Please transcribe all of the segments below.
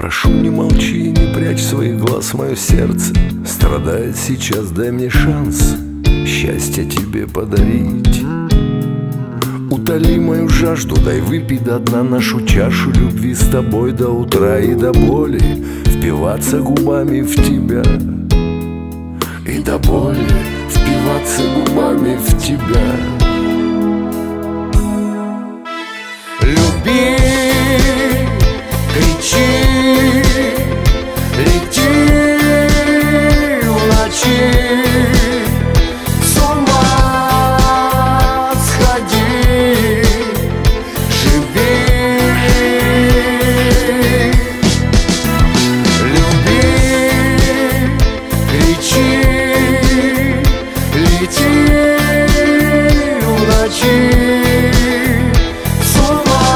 Прошу, не молчи, не прячь своих глаз, мое сердце страдает сейчас, дай мне шанс счастье тебе подарить. Утоли мою жажду, дай выпить до дна нашу чашу любви с тобой до утра и до боли, впиваться губами в тебя. И до боли впиваться губами в тебя. Люби, кричи, лети в ночи, с ума сходи, живи. Люби, кричи, лети в ночи, с ума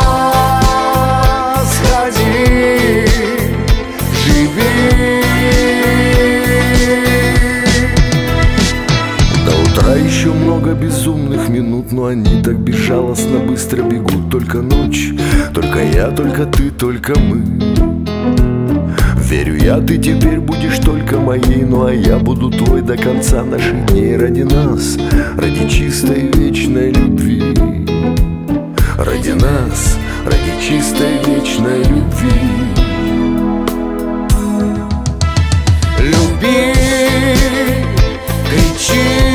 сходи, живи. До утра еще много безумных минут, но они так безжалостно быстро бегут. Только ночь, только я, только ты, только мы. Верю я, ты теперь будешь только моей, ну а я буду твой до конца наших дней. Ради нас, ради чистой вечной любви. Ради нас, ради чистой вечной любви. Люби, кричи,